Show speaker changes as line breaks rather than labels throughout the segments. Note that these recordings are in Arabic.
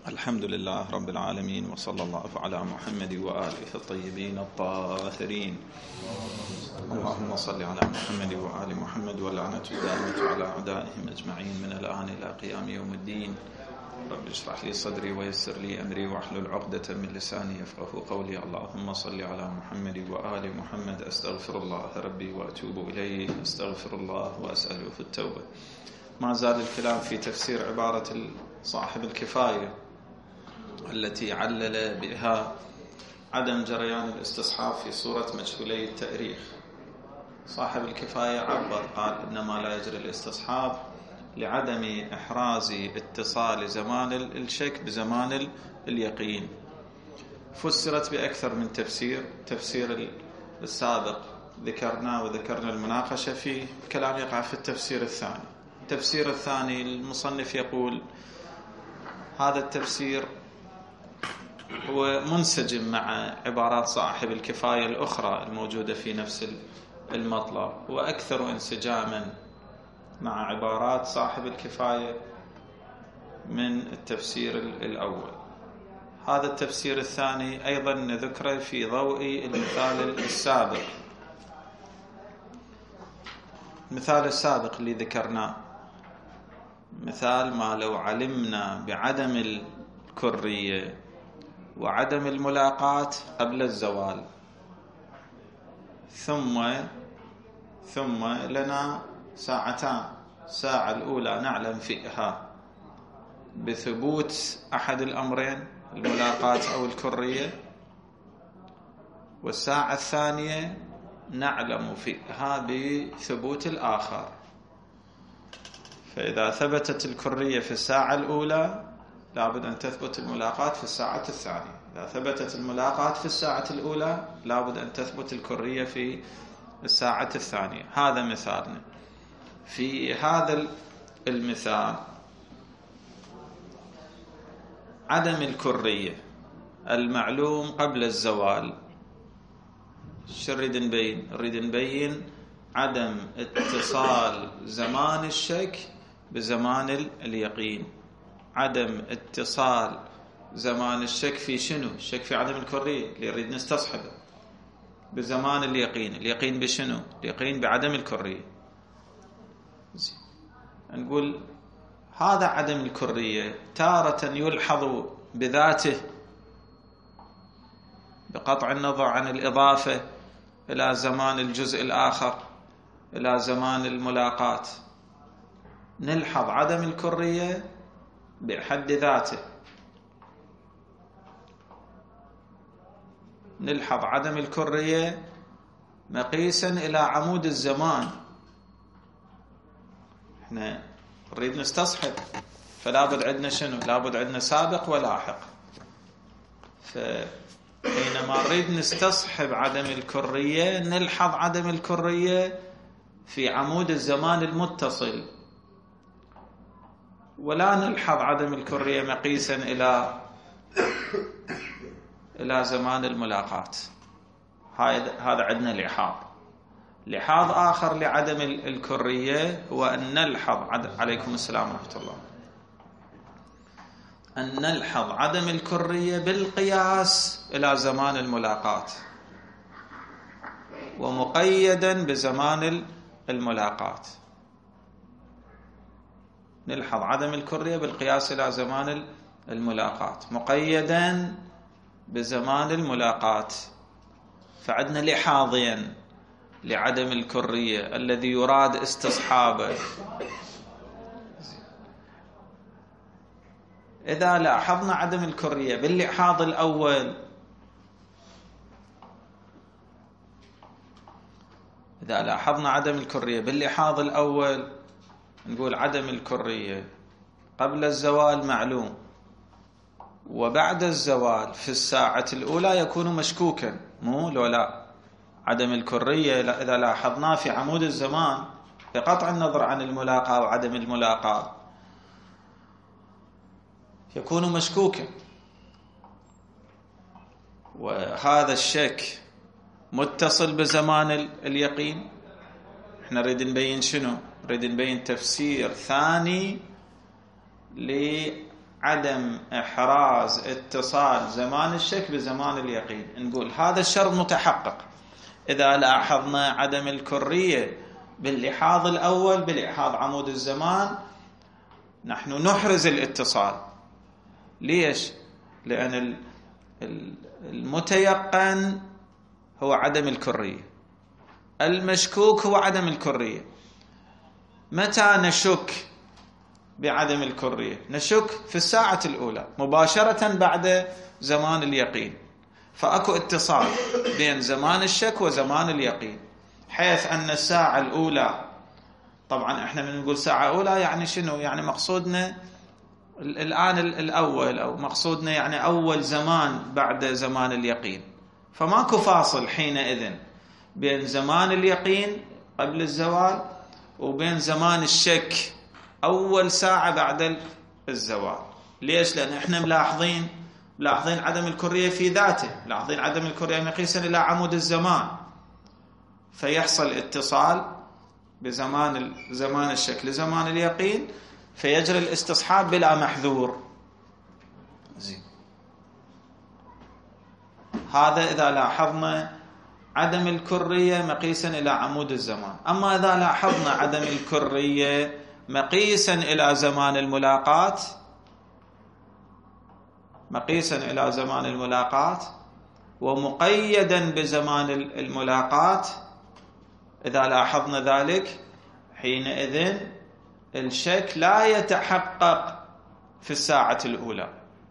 الحمد لله رب العالمين، وصلى الله على محمد وآله الطيبين الطاهرين. اللهم صل على محمد وآل محمد، واللعنة الدائمة على أعدائهم أجمعين من الآن إلى قيام يوم الدين. رب اشرح لي صدري ويسر لي أمري واحلل عقدة من لساني يفقهوا قولي. اللهم صل على محمد وآل محمد. أستغفر الله ربي وأتوب إليه، أستغفر الله وأسأله في التوبة. ما زال الكلام في تفسير عبارة صاحب الكفاية التي علل بها عدم جريان الاستصحاب في صورة مجهولي التأريخ. صاحب الكفاية عبر قال إنما لا يجري الاستصحاب لعدم إحراز اتصال زمان الشك بزمان اليقين. فسرت بأكثر من تفسير السابق ذكرنا وذكرنا المناقشة فيه. الكلام يقع في التفسير الثاني. التفسير الثاني المصنف يقول هذا التفسير هو منسجم مع عبارات صاحب الكفاية الأخرى الموجودة في نفس المطلب، وأكثر انسجاما مع عبارات صاحب الكفاية من التفسير الأول. هذا التفسير الثاني أيضا نذكره في ضوء المثال السابق. المثال السابق اللي ذكرناه مثال ما لو علمنا بعدم الكرية وعدم الملاقاة قبل الزوال، ثم لنا ساعتان، الساعة الأولى نعلم فيها بثبوت أحد الأمرين، الملاقاة أو الكرية، والساعة الثانية نعلم فيها بثبوت الآخر. فإذا ثبتت الكرية في الساعة الأولى لابد أن تثبت الملاقاة في الساعة الثانية. إذا ثبتت الملاقاة في الساعة الأولى لابد أن تثبت الكرية في الساعة الثانية. هذا مثالنا. في هذا المثال عدم الكرية المعلوم قبل الزوال. شو نريد نبين؟ نريد نبين عدم اتصال زمان الشك بزمان اليقين. عدم اتصال زمان الشك في شنو؟ الشك في عدم الكرية اللي نريد نستصحبه بزمان اليقين. اليقين بشنو؟ اليقين بعدم الكرية. نقول هذا عدم الكرية تارة يلحظ بذاته بقطع النظر عن الإضافة إلى زمان الجزء الآخر، إلى زمان الملاقاة. نلحظ عدم الكرية بحد ذاته، نلحظ عدم الكرية مقيسا إلى عمود الزمان. احنا نريد نستصحب، فلا بد عندنا شنو؟ لا بد عندنا سابق ولاحق. فحينما نريد نستصحب عدم الكرية نلحظ عدم الكرية في عمود الزمان المتصل، ولا نلحظ عدم الكرية مقيسا إلى زمان الملاقاة. هذا عندنا لحاظ آخر لعدم الكرية هو أن نلحظ عليكم السلام ورحمة الله، أن نلحظ عدم الكرية بالقياس إلى زمان الملاقاة، ومقيدا بزمان الملاقاة. نلحظ عدم الكرية بالقياس إلى زمان الملاقاة مقيدا بزمان الملاقاة. فعندنا لحاظين لعدم الكرية الذي يراد استصحابه. إذا لاحظنا عدم الكرية باللحاظ الأول، إذا لاحظنا عدم الكرية باللحاظ الأول نقول عدم الكرية قبل الزوال معلوم، وبعد الزوال في الساعة الأولى يكون مشكوكا. مو لو لا عدم الكرية إذا لاحظناه في عمود الزمان بقطع النظر عن الملاقاة وعدم الملاقاة يكون مشكوكا، وهذا الشك متصل بزمان اليقين. احنا نريد نبين شنو؟ نريد نبين تفسير ثاني عدم إحراز اتصال زمان الشك بزمان اليقين، نقول هذا الشرط متحقق. إذا لاحظنا عدم الكرية باللحاظ الأول بلحاظ عمود الزمان، نحن نحرز الاتصال. ليش؟ لأن المتيقن هو عدم الكرية، المشكوك هو عدم الكرية. متى نشك بعدم الكرية؟ نشك في الساعة الأولى مباشرة بعد زمان اليقين، فأكو اتصال بين زمان الشك وزمان اليقين، حيث أن الساعة الأولى، طبعا احنا من نقول ساعة أولى يعني شنو؟ يعني مقصودنا الآن الأول، أو مقصودنا يعني أول زمان بعد زمان اليقين. فماكو فاصل حينئذ بين زمان اليقين قبل الزوال وبين زمان الشك أول ساعة بعد الزوال. ليش؟ لأن احنا ملاحظين عدم الكرية في ذاته، ملاحظين عدم الكرية مقيسا إلى عمود الزمان، فيحصل اتصال بزمان الشك لزمان اليقين، فيجري الاستصحاب بلا محذور. زين، هذا إذا لاحظنا عدم الكرية مقيسا إلى عمود الزمان. أما إذا لاحظنا عدم الكرية مقيسا إلى زمان الملاقات، ومقيدا بزمان الملاقات، إذا لاحظنا ذلك حينئذ الشك لا يتحقق في الساعة الأولى.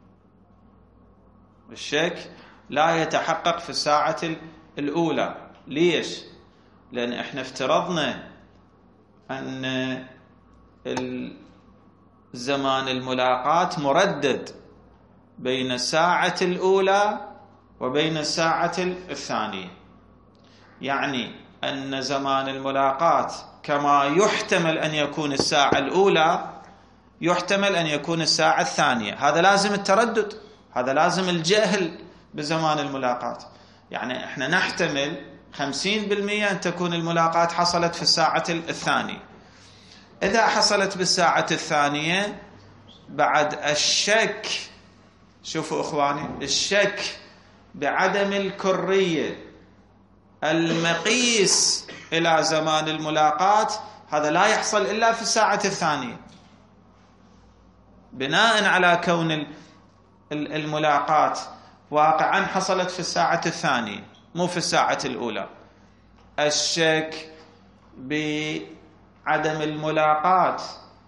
الشك لا يتحقق في الساعة الأولى. ليش؟ لأن احنا افترضنا أن زمان الملاقات مردد بين الساعة الأولى وبين الساعة الثانية، يعني أن زمان الملاقات كما يحتمل أن يكون الساعة الأولى يحتمل أن يكون الساعة الثانية. هذا لازم التردد، هذا لازم الجهل بزمان الملاقات. يعني احنا نحتمل 50% أن تكون الملاقات حصلت في الساعة الثانية. إذا حصلت بالساعة الثانية بعد الشك، شوفوا إخواني، الشك بعدم الكرية المقيس إلى زمان الملاقات، هذا لا يحصل إلا في الساعة الثانية، بناء على كون الملاقات واقعا حصلت في الساعة الثانية مو في الساعة الأولى. الشك بعدم الملاقات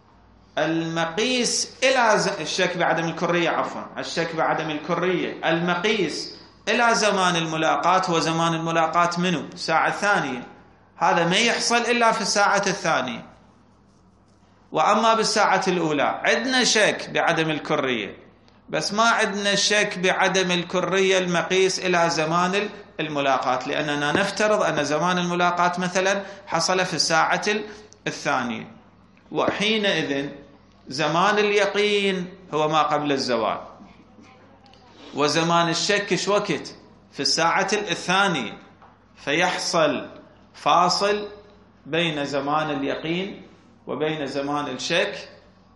المقيس إلى الشك بعدم الكرية، عفوا، الشك بعدم الكرية المقيس إلى زمان الملاقات هو زمان الملاقات منه الساعة الثانية، هذا ما يحصل إلا في الساعة الثانية. وأما بالساعة الأولى عندنا شك بعدم الكرية، بس ما عندنا شك بعدم الكرية المقيس إلى زمان الملاقات، لأننا نفترض أن زمان الملاقات مثلا حصل في الساعة الثانية، وحينئذ زمان اليقين هو ما قبل الزوال، وزمان الشك ايش وقت؟ في الساعة الثانية، فيحصل فاصل بين زمان اليقين وبين زمان الشك،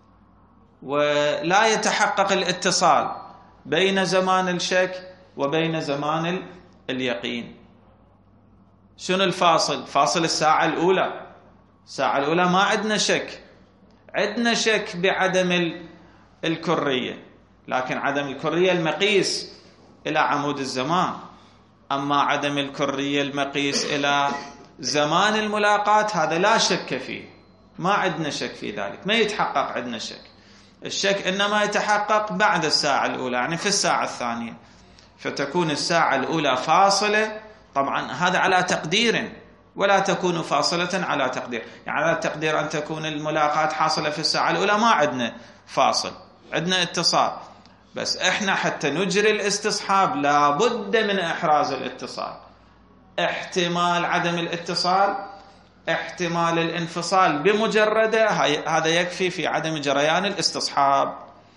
ولا يتحقق الاتصال بين زمان الشك وبين زمان اليقين. شنو الفاصل؟ فاصل الساعة الأولى. الساعة الأولى ما عندنا شك، عندنا شك بعدم الكرية، لكن عدم الكرية المقيس إلى عمود الزمان. أما عدم الكرية المقيس إلى زمان الملاقات هذا لا شك فيه، ما عندنا شك في ذلك، ما يتحقق عندنا شك. الشك إنما يتحقق بعد الساعة الأولى، يعني في الساعة الثانية، فتكون الساعة الأولى فاصلة. طبعا هذا على تقدير، ولا تكون فاصلة على تقدير، يعني على تقدير أن تكون الملاقات حاصلة في الساعة الأولى ما عندنا فاصل، عندنا اتصال، بس إحنا حتى نجري الاستصحاب لابد من إحراز الاتصال. احتمال عدم الاتصال، احتمال الانفصال بمجرده، هذا يكفي في عدم جريان الاستصحاب.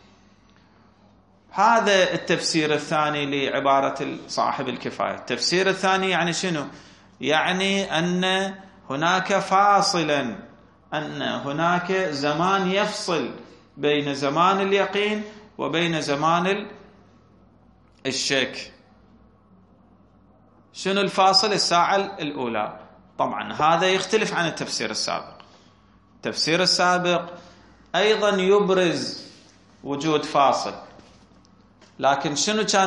هذا التفسير الثاني لعبارة صاحب الكفاية. التفسير الثاني يعني شنو؟ يعني أن هناك فاصلا، أن هناك زمان يفصل بين زمان اليقين وبين زمان الشك. شنو الفاصل؟ الساعة الأولى. طبعا هذا يختلف عن التفسير السابق. التفسير السابق أيضا يبرز وجود فاصل، لكن شنو كان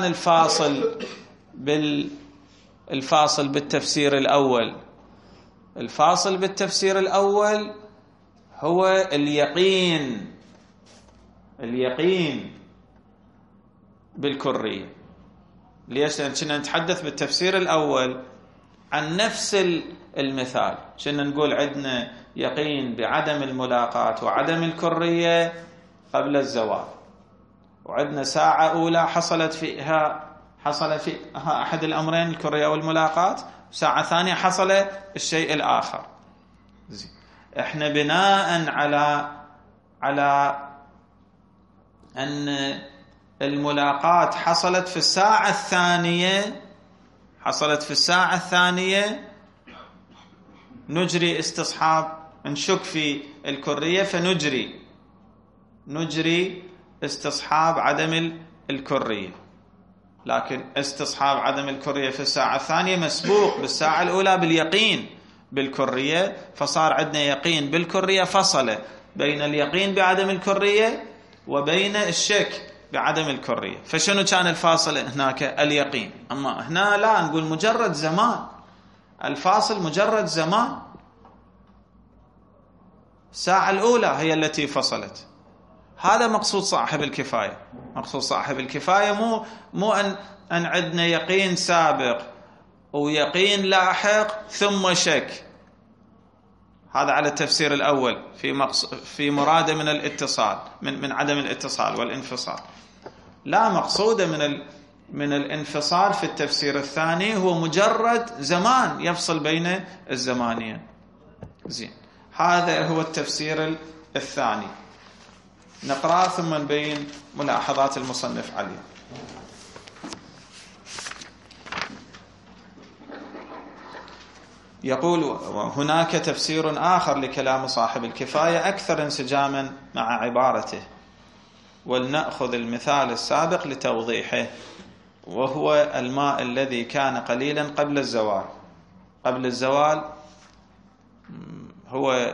الفاصل بالتفسير الأول؟ الفاصل بالتفسير الأول هو اليقين بالكرية. ليش؟ لأن كنا نتحدث بالتفسير الأول عن نفس المثال. كنا نقول عندنا يقين بعدم الملاقاة وعدم الكرية قبل الزوال، وعندنا ساعة أولى حصل فيها أحد الأمرين، الكرية والملاقاة، وساعة ثانية حصل الشيء الآخر. احنا بناء على أن الملاقاة حصلت في الساعة الثانية نجري استصحاب، نشك في الكرية فنجري استصحاب عدم الكرية. لكن استصحاب عدم الكرية في الساعة الثانية مسبوق بالساعة الأولى باليقين بالكرية، فصار عندنا يقين بالكرية، فصل بين اليقين بعدم الكرية وبين الشك بعدم الكرية. فشنو كان الفاصل هناك؟ اليقين. أما هنا لا، نقول مجرد زمان، الفاصل مجرد زمان. الساعة الأولى هي التي فصلت. هذا مقصود صاحب الكفاية. مقصود صاحب الكفاية مو أن عندنا يقين سابق ويقين لاحق ثم شك. هذا على التفسير الأول في مراده من الاتصال، من عدم الاتصال والانفصال. لا، مقصوده من الانفصال في التفسير الثاني هو مجرد زمان يفصل بين الزمانين. زين، هذا هو التفسير الثاني. نقرأ ثم نبين ملاحظات المصنف عليه. يقول: وهناك تفسير آخر لكلام صاحب الكفاية أكثر انسجاما مع عبارته، ولنأخذ المثال السابق لتوضيحه، وهو الماء الذي كان قليلا قبل الزوال. قبل الزوال هو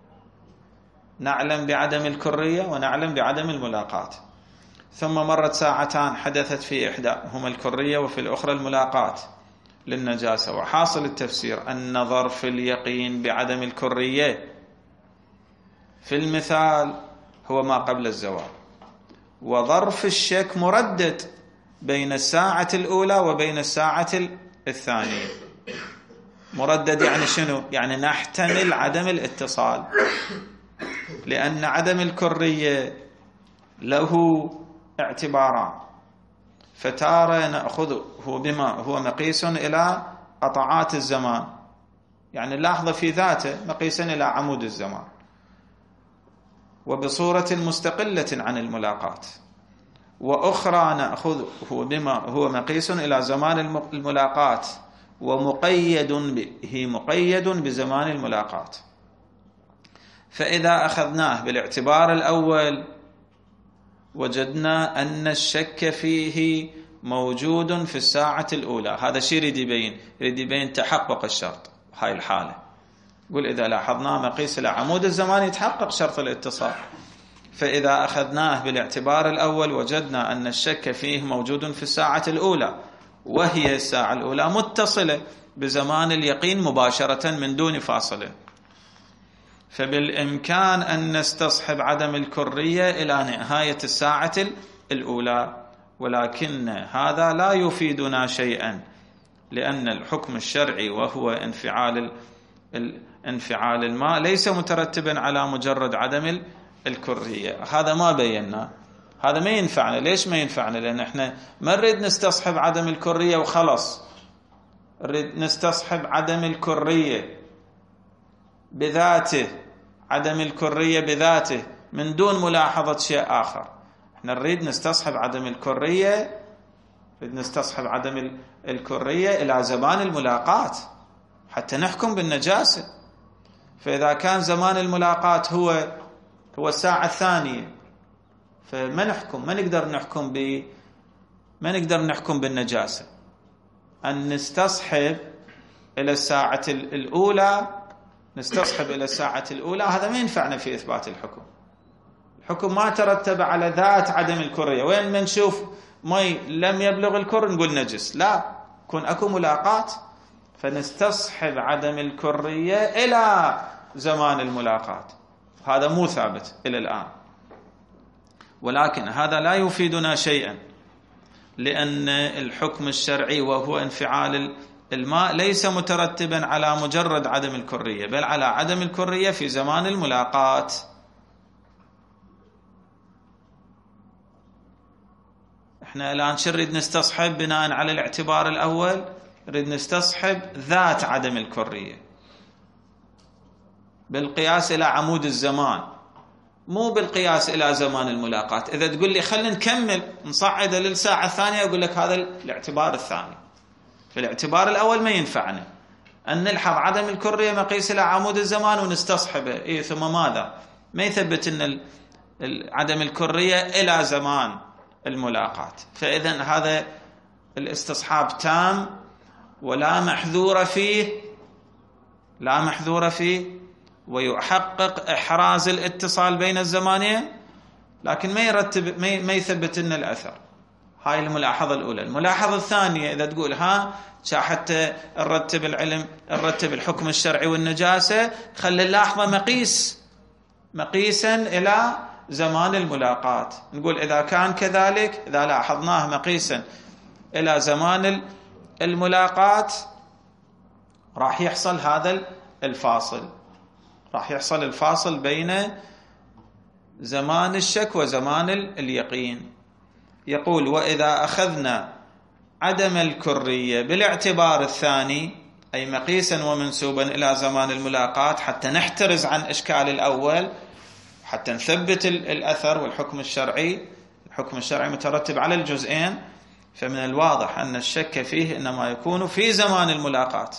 نعلم بعدم الكرية ونعلم بعدم الملاقاة، ثم مرت ساعتان حدثت في إحداهما الكرية وفي الأخرى الملاقاة للنجاسة. وحاصل التفسير أن ظرف اليقين بعدم الكرية في المثال هو ما قبل الزوال، وظرف الشك مردد بين الساعة الأولى وبين الساعة الثانية. مردد يعني شنو؟ يعني نحتمل عدم الاتصال، لأن عدم الكرية له اعتباران. فتارة نأخذه بما هو مقيس إلى قطعات الزمان، يعني اللحظة في ذاته مقيسا إلى عمود الزمان، وبصورة مستقلة عن الملاقاة. وأخرى نأخذه بما هو مقيس إلى زمان الملاقاة ومقيد بزمان الملاقاة. فإذا أخذناه بالاعتبار الأول وجدنا أن الشك فيه موجود في الساعة الأولى. هذا شيء يريد يبين تحقق الشرط. هاي الحالة قل إذا لاحظناه مقيس إلى عمود الزمان يتحقق شرط الاتصال. فإذا أخذناه بالاعتبار الأول وجدنا أن الشك فيه موجود في الساعة الأولى، وهي الساعة الأولى متصلة بزمان اليقين مباشرة من دون فاصلة، فبالإمكان أن نستصحب عدم الكرية إلى نهاية الساعة الأولى. ولكن هذا لا يفيدنا شيئا، لأن الحكم الشرعي وهو انفعال الماء ليس مترتبا على مجرد عدم الكرية. هذا ما بينا، هذا ما ينفعنا. ليش ما ينفعنا؟ لأن احنا ما نريد نستصحب عدم الكرية وخلص، نريد نستصحب عدم الكرية بذاته، عدم الكرية بذاته من دون ملاحظة شيء آخر. احنا نريد نستصحب عدم الكرية، نريد نستصحب عدم الكرية إلى زمان الملاقاة حتى نحكم بالنجاسة. فإذا كان زمان الملاقاة هو الساعة الثانية، فما نحكم، ما نقدر نحكم بالنجاسة. أن نستصحب إلى الساعة الأولى، هذا ما ينفعنا في إثبات الحكم. الحكم ما ترتب على ذات عدم الكرية. وين ما نشوف مي لم يبلغ الكر نقول نجس، لا، يكون أكو ملاقات فنستصحب عدم الكرية إلى زمان الملاقات. هذا مو ثابت إلى الآن، ولكن هذا لا يفيدنا شيئا، لأن الحكم الشرعي وهو انفعال الماء ليس مترتبا على مجرد عدم الكرية، بل على عدم الكرية في زمان الملاقات. احنا الآن شو نريد نستصحب بناء على الاعتبار الأول؟ نريد نستصحب ذات عدم الكرية بالقياس إلى عمود الزمان، مو بالقياس إلى زمان الملاقات. إذا تقول لي خلينا نكمل نصعد للساعة الثانية، أقول لك هذا الاعتبار الثاني. في الاعتبار الأول ما ينفعنا أن نلحظ عدم الكرية مقيس إلى عمود الزمان ونستصحبه، ثم ماذا؟ ما يثبت أن عدم الكرية إلى زمان الملاقات. فإذا هذا الاستصحاب تام ولا محذور فيه، ويحقق إحراز الاتصال بين الزمانين، لكن ما يثبت لنا الأثر. هاي الملاحظة الأولى. الملاحظة الثانية، إذا تقول حتى نرتب الحكم الشرعي والنجاسة، خلي اللحظة مقيسا إلى زمان الملاقات. نقول إذا كان كذلك، إذا لاحظناه مقيسا إلى زمان الملاقات، راح يحصل هذا الفاصل، راح يحصل الفاصل بين زمان الشك وزمان اليقين. يقول وإذا أخذنا عدم الكرية بالاعتبار الثاني، أي مقيسا ومنسوبا إلى زمان الملاقات، حتى نحترز عن إشكال الأول، حتى نثبت الأثر والحكم الشرعي. الحكم الشرعي مترتب على الجزئين، فمن الواضح أن الشك فيه إنما يكون في زمان الملاقات.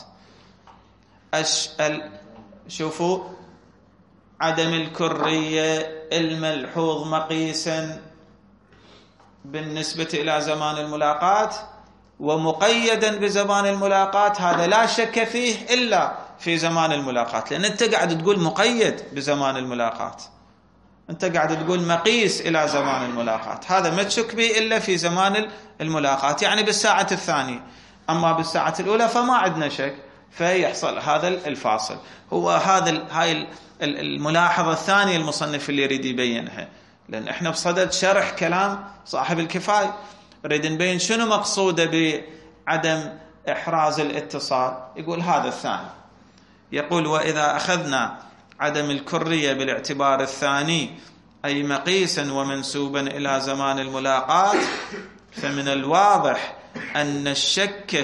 شوفوا عدم الكرية الملحوظ مقيسا بالنسبة إلى زمان الملاقات ومقيدا بزمان الملاقات، هذا لا شك فيه إلا في زمان الملاقات، لأن أنت قاعد تقول مقيد بزمان الملاقات، أنت قاعد تقول مقيس إلى زمان الملاقات، هذا ما تشك به إلا في زمان الملاقات، يعني بالساعة الثانية. أما بالساعة الأولى فما عندنا شك، فيحصل هذا الفاصل. هاي الملاحظة الثانية المصنف اللي يريد يبينها، لأن احنا بصدد شرح كلام صاحب الكفاية، نريد نبين شنو مقصوده بعدم إحراز الاتصال. يقول هذا الثاني، يقول وإذا أخذنا عدم الكرية بالاعتبار الثاني، أي مقيسا ومنسوبا إلى زمان الملاقات، فمن الواضح أن الشك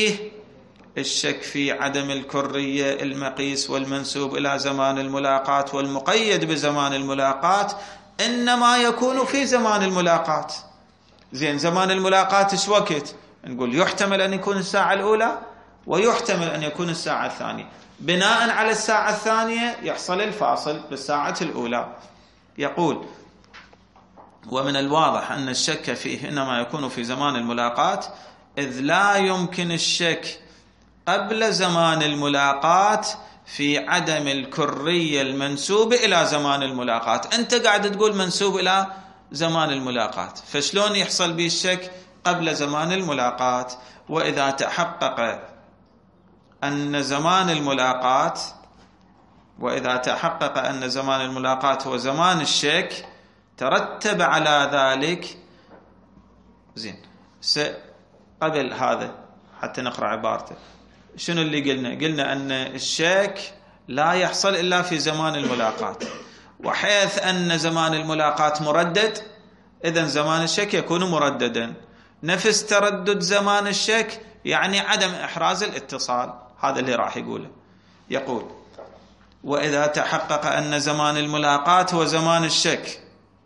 في عدم الكرية المقيس والمنسوب إلى زمان الملاقات والمقيد بزمان الملاقات إنما يكون في زمان الملاقات. زين، زمان الملاقات إيش وقت؟ نقول يحتمل أن يكون الساعة الأولى ويحتمل أن يكون الساعة الثانية. بناء على الساعة الثانية يحصل الفاصل بالساعة الأولى. يقول ومن الواضح أن الشك فيه إنما يكون في زمان الملاقات، إذ لا يمكن الشك قبل زمان الملاقات في عدم الكرية المنسوب إلى زمان الملاقات. أنت قاعد تقول منسوب إلى زمان الملاقات، فشلون يحصل به الشك قبل زمان الملاقات؟ وإذا تحقق أن زمان الملاقات هو زمان الشك، ترتب على ذلك. زين، قبل هذا حتى نقرأ عبارته، شنو اللي قلنا أن الشك لا يحصل إلا في زمان الملاقات، وحيث أن زمان الملاقات مردد، إذن زمان الشك يكون مرددا. نفس تردد زمان الشك يعني عدم إحراز الاتصال، هذا اللي راح يقوله. يقول وإذا تحقق أن زمان الملاقات هو زمان الشك،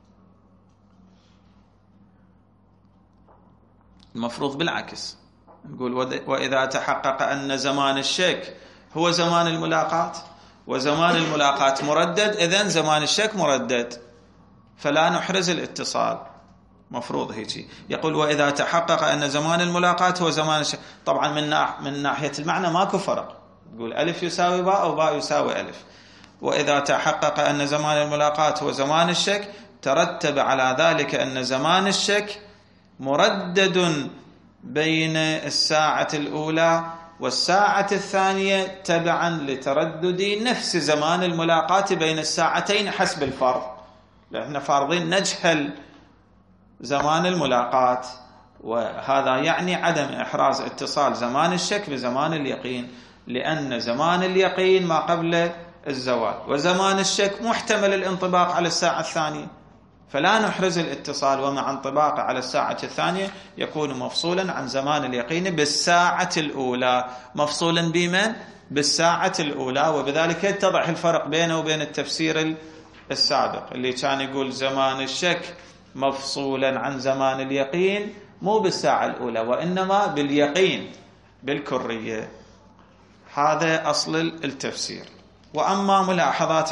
المفروض بالعكس نقول وإذا تحقق أن زمان الشك هو زمان الملاقات وزمان الملاقات مردد، إذن زمان الشك مردد. فلا نحرز الاتصال، مفروض هيك. يقول وإذا تحقق أن زمان الملاقاة هو زمان الشك. طبعا من ناحية المعنى ماكو فرق، تقول ألف يساوي باء أو باء يساوي ألف. وإذا تحقق أن زمان الملاقاة هو زمان الشك ترتب على ذلك أن زمان الشك مردد بين الساعة الأولى والساعة الثانية تبعا لتردد نفس زمان الملاقاة بين الساعتين حسب الفرض. لأننا فارضين نجهل زمان الملاقاة، وهذا يعني عدم إحراز اتصال زمان الشك بزمان اليقين، لأن زمان اليقين ما قبل الزوال، وزمان الشك محتمل الانطباق على الساعة الثانية، فلا نحرز الاتصال، ومع انطباقه على الساعة الثانية يكون مفصولا عن زمان اليقين بالساعة الأولى. مفصولا بمن؟ بالساعة الأولى. وبذلك يتضح الفرق بينه وبين التفسير السابق اللي كان يقول زمان الشك مفصولا عن زمان اليقين، مو بالساعة الأولى وإنما باليقين بالكرية. هذا أصل التفسير. وأما ملاحظات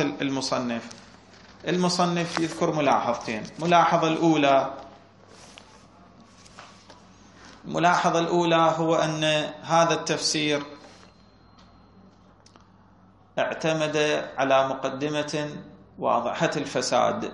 المصنف يذكر ملاحظتين. الملاحظة الأولى هو أن هذا التفسير اعتمد على مقدمة واضحة الفساد.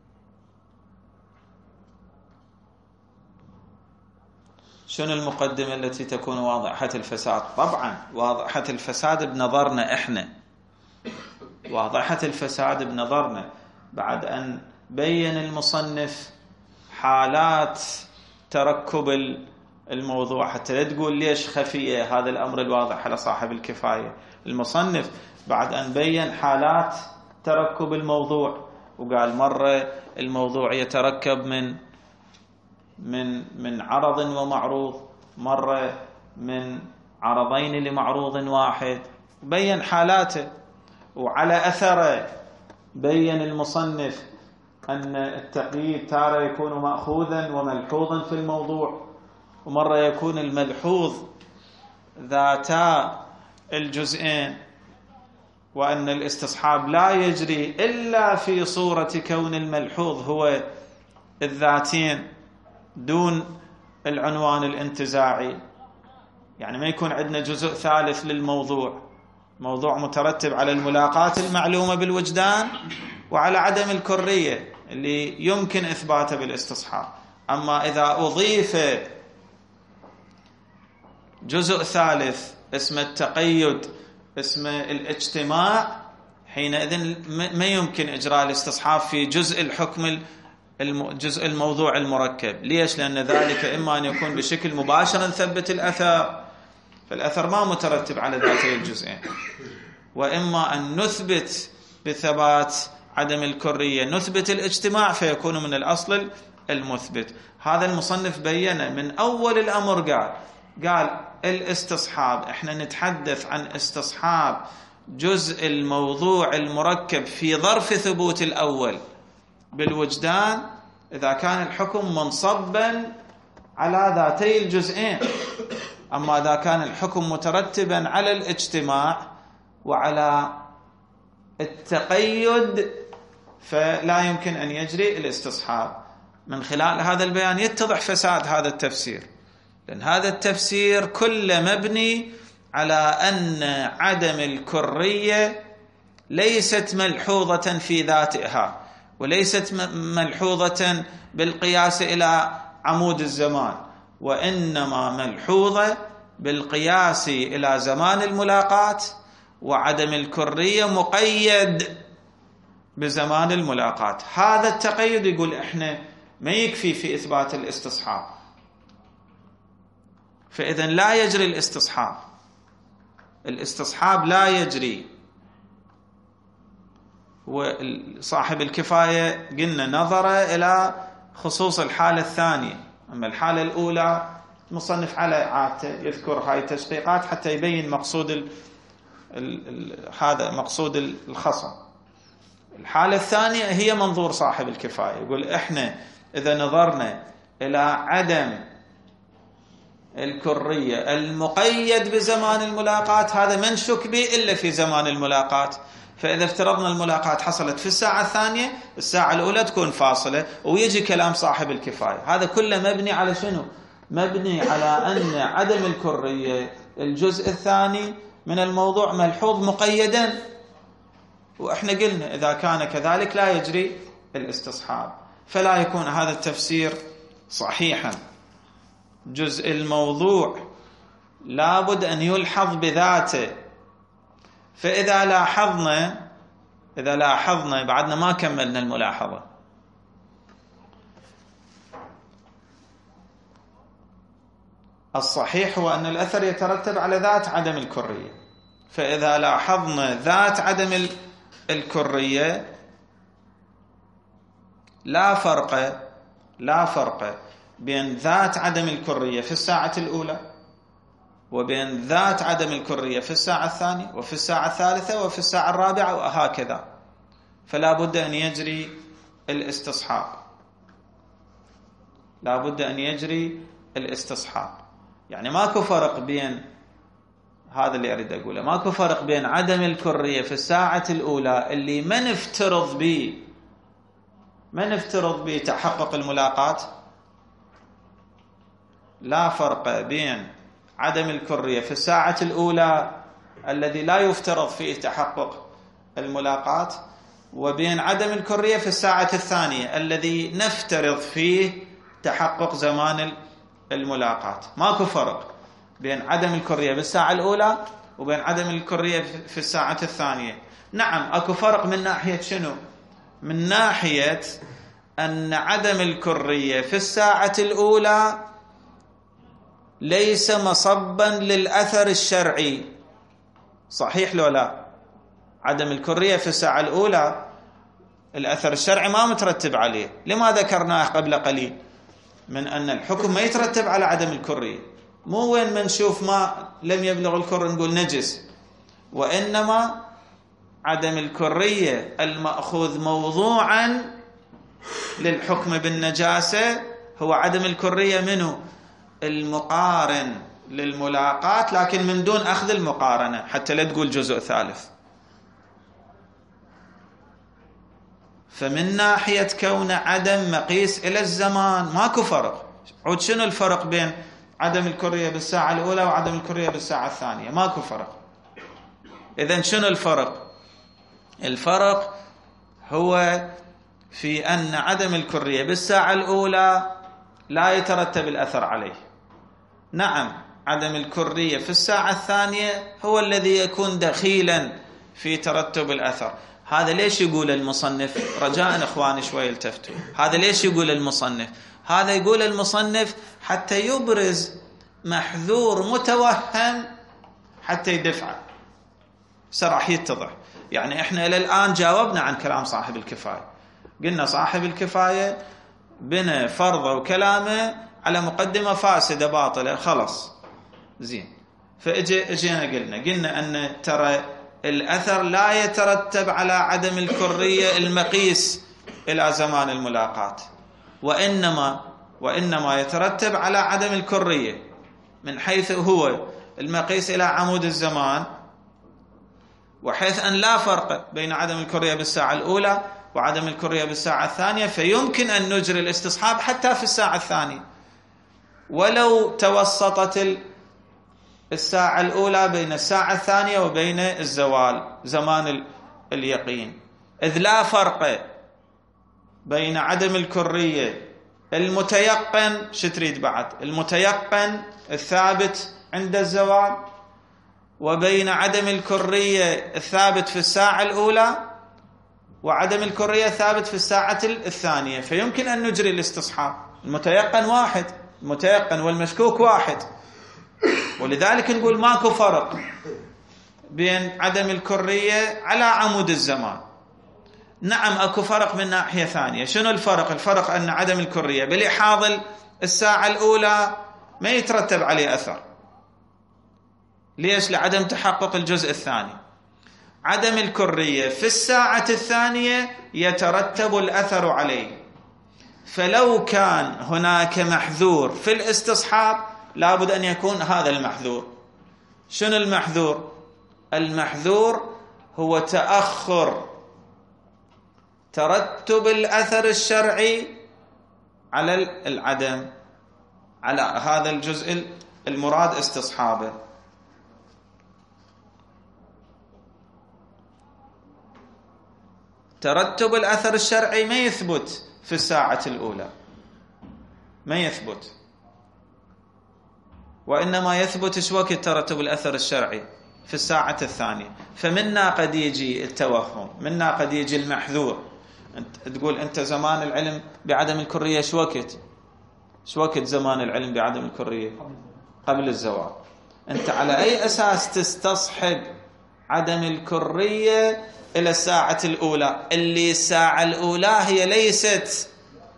شنو المقدمة التي تكون واضحة الفساد؟ طبعا واضحة الفساد بنظرنا احنا، واضحة الفساد بنظرنا بعد أن بين المصنف حالات تركب الموضوع، حتى لا تقول ليش خفية هذا الأمر الواضح على صاحب الكفاية. المصنف بعد أن بين حالات تركب الموضوع وقال مرة الموضوع يتركب من عرض ومعروض، مرة من عرضين لمعروض واحد، بين حالاته. وعلى أثره بين المصنف أن التقييد تارة يكون مأخوذا وملحوظا في الموضوع، ومرة يكون الملحوظ ذاتا الجزئين، وأن الاستصحاب لا يجري إلا في صورة كون الملحوظ هو الذاتين دون العنوان الانتزاعي. يعني ما يكون عندنا جزء ثالث للموضوع، موضوع مترتب على الملاقاة المعلومة بالوجدان وعلى عدم الكرية اللي يمكن إثباته بالاستصحاب. أما إذا أضيف جزء ثالث اسمه التقيد، اسمه الاجتماع، حينئذ ما يمكن إجراء الاستصحاب في جزء الحكم جزء الموضوع المركب. ليش؟ لأن ذلك إما أن يكون بشكل مباشر نثبت الأثر، فالأثر ما مترتب على ذاتي الجزئين، وإما أن نثبت بثبات عدم الكرية نثبت الاجتماع فيكون من الأصل المثبت. هذا المصنف بيّنه من أول الأمر، قال الاستصحاب احنا نتحدث عن استصحاب جزء الموضوع المركب في ظرف ثبوت الأول بالوجدان إذا كان الحكم منصبا على ذاتي الجزئين. أما إذا كان الحكم مترتبا على الاجتماع وعلى التقيد فلا يمكن أن يجري الاستصحاب. من خلال هذا البيان يتضح فساد هذا التفسير، لأن هذا التفسير كله مبني على أن عدم الكرية ليست ملحوظة في ذاتها، وليست ملحوظة بالقياس إلى عمود الزمان، وإنما ملحوظة بالقياس إلى زمان الملاقاة، وعدم الكرية مقيد بزمان الملاقاة. هذا التقيد يقول إحنا ما يكفي في إثبات الاستصحاب، فإذا لا يجري الاستصحاب لا يجري. وصاحب الكفاية قلنا نظر إلى خصوص الحالة الثانية، أما الحالة الأولى مصنف على عادته يذكر هاي التشقيقات حتى يبين مقصود هذا مقصود الخصم. الحالة الثانية هي منظور صاحب الكفاية، يقول إحنا إذا نظرنا إلى عدم الكرية المقيد بزمان الملاقاة هذا ما نشك به إلا في زمان الملاقاة، فإذا افترضنا الملاقات حصلت في الساعة الثانية، الساعة الأولى تكون فاصلة، ويجي كلام صاحب الكفاية. هذا كله مبني على شنو؟ مبني على أن عدم الكرية الجزء الثاني من الموضوع ملحوظ مقيدا، وإحنا قلنا إذا كان كذلك لا يجري الاستصحاب، فلا يكون هذا التفسير صحيحا. جزء الموضوع لابد أن يلحظ بذاته. فإذا لاحظنا بعدنا ما كملنا الملاحظة. الصحيح هو أن الأثر يترتب على ذات عدم الكرية. فإذا لاحظنا ذات عدم الكرية لا فرق بين ذات عدم الكرية في الساعة الأولى وبين ذات عدم الكرية في الساعة الثانية وفي الساعة الثالثة وفي الساعة الرابعة وهكذا. فلا بد أن يجري الاستصحاب، لا بد أن يجري الاستصحاب. يعني ماكو فرق بين هذا اللي أريد أقوله، ماكو فرق بين عدم الكرية في الساعة الأولى اللي ما نفترض به تحقق الملاقات، لا فرق بين عدم الكرية في الساعة الأولى الذي لا يفترض فيه تحقق الملاقات، وبين عدم الكرية في الساعة الثانية الذي نفترض فيه تحقق زمان الملاقات. ماكو فرق بين عدم الكرية بالساعة الأولى وبين عدم الكرية في الساعة الثانية. نعم أكو فرق من ناحية شنو؟ من ناحية أن عدم الكرية في الساعة الأولى ليس مصبا للأثر الشرعي. صحيح لو لا؟ عدم الكرية في الساعة الأولى الأثر الشرعي ما مترتب عليه. لما ذكرناه قبل قليل من أن الحكم ما يترتب على عدم الكرية. مو وين ما نشوف ما لم يبلغ الكر نقول نجس، وإنما عدم الكرية المأخوذ موضوعا للحكم بالنجاسة هو عدم الكرية منه المقارن للملاقات، لكن من دون أخذ المقارنة حتى لا تقول جزء ثالث. فمن ناحية كون عدم مقيس إلى الزمان ماكو فرق. عود شنو الفرق بين عدم الكرية بالساعة الأولى وعدم الكرية بالساعة الثانية؟ ماكو فرق. إذن شنو الفرق؟ الفرق هو في أن عدم الكرية بالساعة الأولى لا يترتب الأثر عليه. نعم عدم الكرية في الساعة الثانية هو الذي يكون دخيلا في ترتب الأثر. هذا ليش يقول المصنف؟ رجاء إخواني شوي التفتوا. هذا ليش يقول المصنف؟ هذا يقول المصنف حتى يبرز محذور متوهم حتى يدفعه. راح يتضح. يعني احنا إلى الآن جاوبنا عن كلام صاحب الكفاية، قلنا صاحب الكفاية بنى فرضه وكلامه على مقدمة فاسدة باطلة، خلص زين. فاجينا قلنا أن ترى الأثر لا يترتب على عدم الكرية المقيس إلى زمان الملاقات، وإنما يترتب على عدم الكرية من حيث هو المقيس إلى عمود الزمان، وحيث أن لا فرق بين عدم الكرية بالساعة الأولى وعدم الكرية بالساعة الثانية، فيمكن أن نجري الاستصحاب حتى في الساعة الثانية ولو توسطت الساعة الأولى بين الساعة الثانية وبين الزوال زمان اليقين. إذ لا فرق بين عدم الكرية المتيقن، شتريد بعد المتيقن الثابت عند الزوال، وبين عدم الكرية الثابت في الساعة الأولى وعدم الكرية الثابت في الساعة الثانية. فيمكن أن نجري الاستصحاب. المتيقن واحد، المتيقن والمشكوك واحد، ولذلك نقول ماكو فرق بين عدم الكرية على عمود الزمان. نعم اكو فرق من ناحية ثانية. شنو الفرق؟ الفرق أن عدم الكرية بلحاظ الساعة الأولى ما يترتب عليه أثر. ليش؟ لعدم تحقق الجزء الثاني. عدم الكرية في الساعة الثانية يترتب الأثر عليه. فلو كان هناك محذور في الاستصحاب لابد أن يكون هذا المحذور. شنو المحذور؟ المحذور هو تأخر ترتب الأثر الشرعي على العدم، على هذا الجزء المراد استصحابه. ترتب الأثر الشرعي ما يثبت في الساعة الأولى، ما يثبت، وإنما يثبت إيش وقت ترتب الأثر الشرعي؟ في الساعة الثانية. فمنا قد يجي التوهم، منا قد يجي المحذور. تقول أنت زمان العلم بعدم الكرية إيش وقت زمان العلم بعدم الكرية؟ قبل الزوال. أنت على أي أساس تستصحب عدم الكرية إلى الساعة الأولى؟ اللي الساعة الأولى هي ليست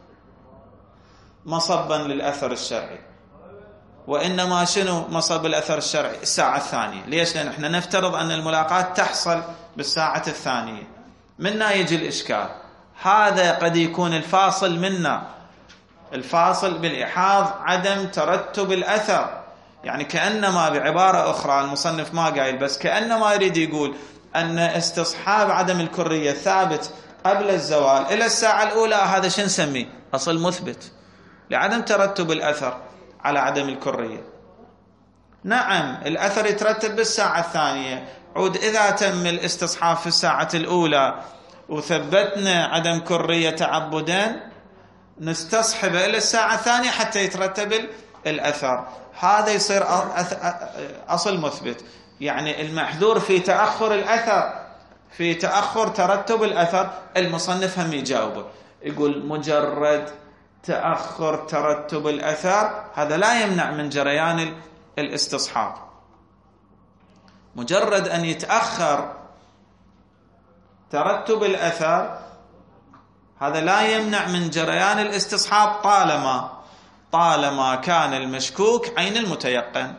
مصبا للأثر الشرعي، وإنما شنو مصب الأثر الشرعي؟ الساعة الثانية. ليش؟ لأن احنا نفترض أن الملاقات تحصل بالساعة الثانية. منا يجي الإشكال، هذا قد يكون الفاصل منا، الفاصل بالإحاض عدم ترتب الأثر. يعني كأنما بعبارة أخرى المصنف ما قايل، بس كأنما يريد يقول أن استصحاب عدم الكرية ثابت قبل الزوال إلى الساعة الأولى. هذا شو نسميه؟ أصل مثبت لعدم ترتب الأثر على عدم الكرية. نعم الأثر يترتب بالساعة الثانية، عود إذا تم الاستصحاب في الساعة الأولى وثبتنا عدم كرية تعبدا نستصحب إلى الساعة الثانية حتى يترتب الأثر. هذا يصير أصل مثبت. يعني المحذور في تأخر الأثر، في تأخر ترتب الأثر. المصنف هم يجاوبه، يقول مجرد تأخر ترتب الأثر هذا لا يمنع من جريان الاستصحاب. مجرد أن يتأخر ترتب الأثر هذا لا يمنع من جريان الاستصحاب طالما كان المشكوك عين المتيقن،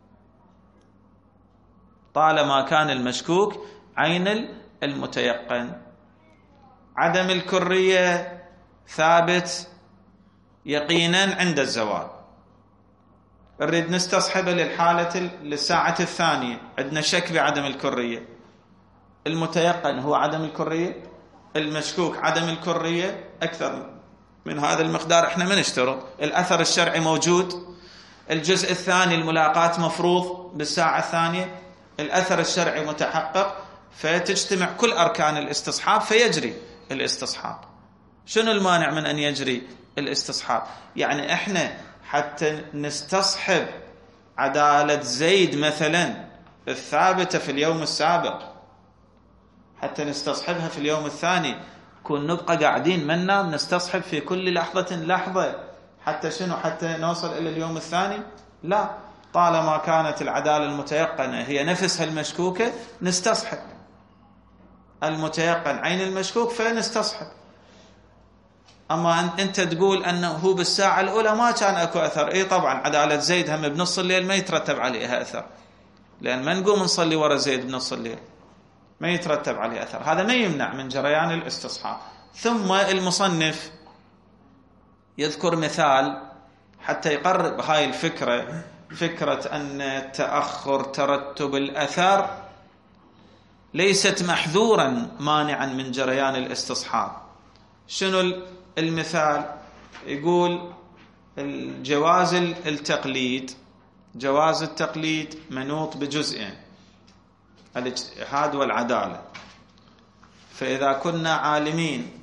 طالما كان المشكوك عين المتيقن. عدم الكرية ثابت يقينا عند الزوال، نريد نستصحبه للساعة الثانية، عندنا شك بعدم الكرية. المتيقن هو عدم الكرية، المشكوك عدم الكرية. أكثر من هذا المقدار احنا ما نشترط. الأثر الشرعي موجود، الجزء الثاني الملاقات مفروض بالساعة الثانية، الأثر الشرعي متحقق، فتجتمع كل أركان الاستصحاب فيجري الاستصحاب. شنو المانع من أن يجري الاستصحاب؟ يعني احنا حتى نستصحب عدالة زيد مثلا الثابتة في اليوم السابق، حتى نستصحبها في اليوم الثاني، كون نبقى قاعدين ما ننام نستصحب في كل لحظة حتى شنو؟ حتى نوصل إلى اليوم الثاني؟ لا، طالما كانت العدالة المتيقنة هي نفسها المشكوكة نستصحب المتيقن عين المشكوك فنستصحب. أما أنت تقول أنه هو بالساعة الأولى ما كان أكو أثر. إيه طبعا عدالة زيد هم بنص الليل ما يترتب عليها أثر، لأن ما نقوم نصلي ورا زيد بنص الليل ما يترتب عليه أثر. هذا ما يمنع من جريان الاستصحاب. ثم المصنف يذكر مثال حتى يقرب هاي الفكرة، فكرة أن تأخر ترتب الأثر ليست محذورا مانعا من جريان الاستصحاب. شنو المثال؟ يقول جواز التقليد، جواز التقليد منوط بجزئين، الاجتهاد والعدالة. فإذا كنا عالمين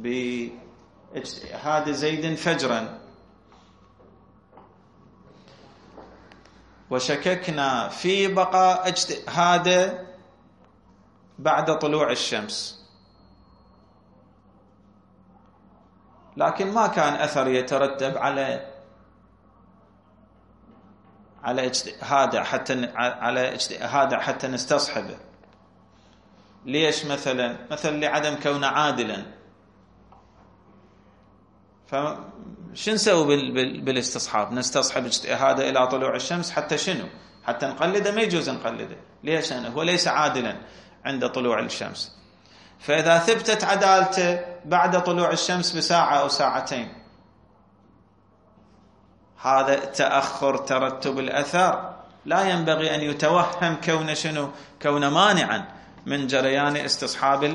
باجتهاد زيد فجرا وشككنا في بقاء اجتهاده بعد طلوع الشمس، لكن ما كان أثر يترتب على اجتهاده حتى نستصحبه. ليش؟ مثلا لعدم كونه عادلا. فشو نسوي بالاستصحاب؟ نستصحب اجتهاده إلى طلوع الشمس حتى شنو؟ حتى نقلده؟ ما يجوز نقلده. ليش؟ أنه هو ليس عادلا عند طلوع الشمس. فإذا ثبتت عدالته بعد طلوع الشمس بساعة أو ساعتين، هذا تأخر ترتب الأثر لا ينبغي أن يتوهم كون شنو؟ كون مانعا من جريان استصحاب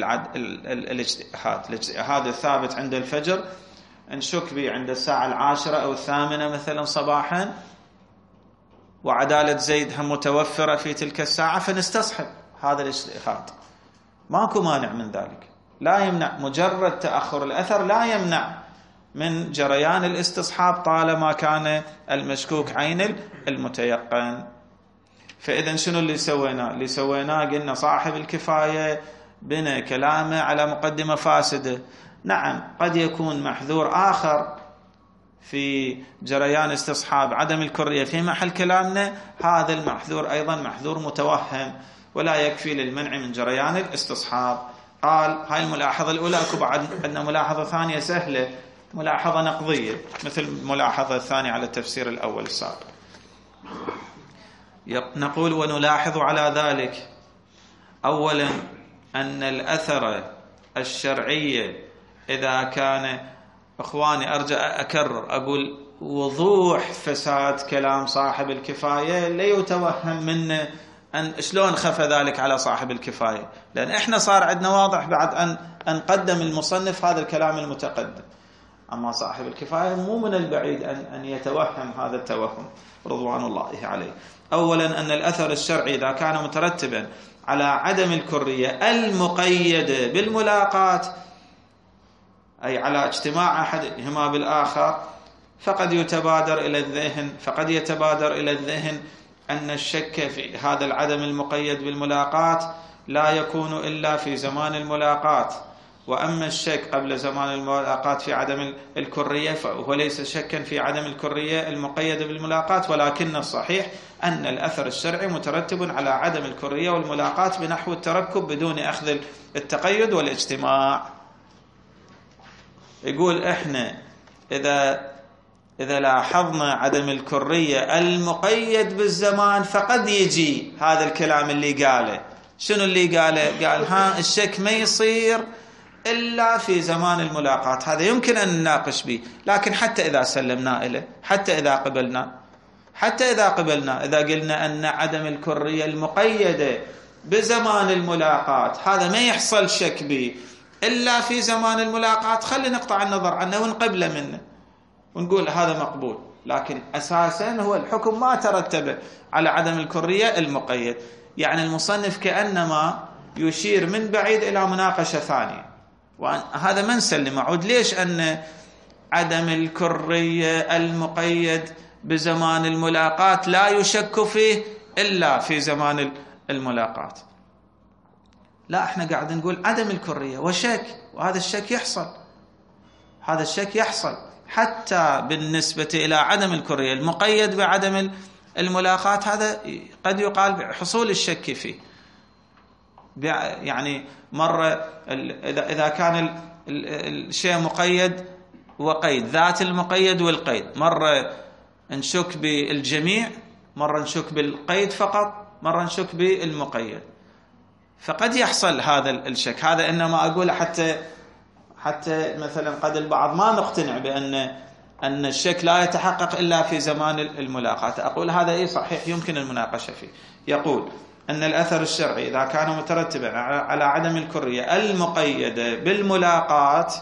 الاجتهاد الثابت عند الفجر نشك به عند الساعة 10 أو 8 مثلا صباحا، وعدالة زيد هم متوفرة في تلك الساعة، فنستصحب هذا الاجتهاد، ماكو مانع من ذلك، لا يمنع مجرد تأخر الأثر، لا يمنع من جريان الاستصحاب طالما كان المشكوك عين المتيقن. فإذا شنو اللي سويناه؟ اللي سويناه قلنا صاحب الكفاية بنى كلامه على مقدمة فاسدة. نعم قد يكون محذور آخر في جريان استصحاب عدم الكرية في محل كلامنا، هذا المحذور أيضا محذور متوهم ولا يكفي للمنع من جريان الاستصحاب. قال هاي الملاحظة الأولى. أكو بعد عندنا ملاحظة ثانية سهلة، ملاحظة نقضية مثل الملاحظة الثانية على التفسير الأول السابق. نقول ونلاحظ على ذلك أولا أن الأثر الشرعي إذا كان، إخواني أرجع أكرر أقول وضوح فساد كلام صاحب الكفاية لا يتوهم منه أن شلون خفى ذلك على صاحب الكفاية، لأن إحنا صار عندنا واضح بعد أن قدم المصنف هذا الكلام المتقدم، أما صاحب الكفاية مو من البعيد أن يتوهم هذا التوهم رضوان الله عليه. أولا أن الأثر الشرعي إذا كان مترتبا على عدم الكرية المقيدة بالملاقات، أي على اجتماع أحدهما بالآخر، فقد يتبادر إلى الذهن أن الشك في هذا العدم المقيد بالملاقات لا يكون إلا في زمان الملاقات، وأما الشك قبل زمان الملاقات في عدم الكرية فهو ليس شكا في عدم الكرية المقيدة بالملاقات، ولكن الصحيح أن الأثر الشرعي مترتب على عدم الكرية والملاقات بنحو التركب بدون أخذ التقيد والاجتماع. يقول إحنا إذا لاحظنا عدم الكرية المقيد بالزمان فقد يجي هذا الكلام اللي قاله. شنو اللي قاله؟ قال الشك ما يصير إلا في زمان الملاقات. هذا يمكن أن نناقش به، لكن حتى إذا سلمنا إليه، حتى إذا قبلنا إذا قلنا أن عدم الكرية المقيدة بزمان الملاقات هذا ما يحصل شك به إلا في زمان الملاقات، خلي نقطع النظر عنه ونقبله منه ونقول هذا مقبول، لكن أساسا هو الحكم ما ترتب على عدم الكرية المقيد. يعني المصنف كأنما يشير من بعيد إلى مناقشة ثانية، وهذا ما نسلم عود. ليش؟ أن عدم الكرية المقيد بزمان الملاقات لا يشك فيه إلا في زمان الملاقات. لا، احنا قاعد نقول عدم الكرية وشك، وهذا الشك يحصل حتى بالنسبة إلى عدم الكرية المقيد بعدم الملاقات، هذا قد يقال بحصول الشك فيه. يعني مرة إذا كان الشيء مقيد وقيد، ذات المقيد والقيد، مرة نشك بالجميع، مرة نشك بالقيد فقط، مرة نشك بالمقيد، فقد يحصل هذا الشك. هذا إنما أقول حتى مثلا قد البعض ما مقتنع أن الشك لا يتحقق إلا في زمان الملاقات، أقول هذا صحيح يمكن المناقشة فيه. يقول أن الأثر الشرعي إذا كان مترتبا على عدم الكرية المقيدة بالملاقات،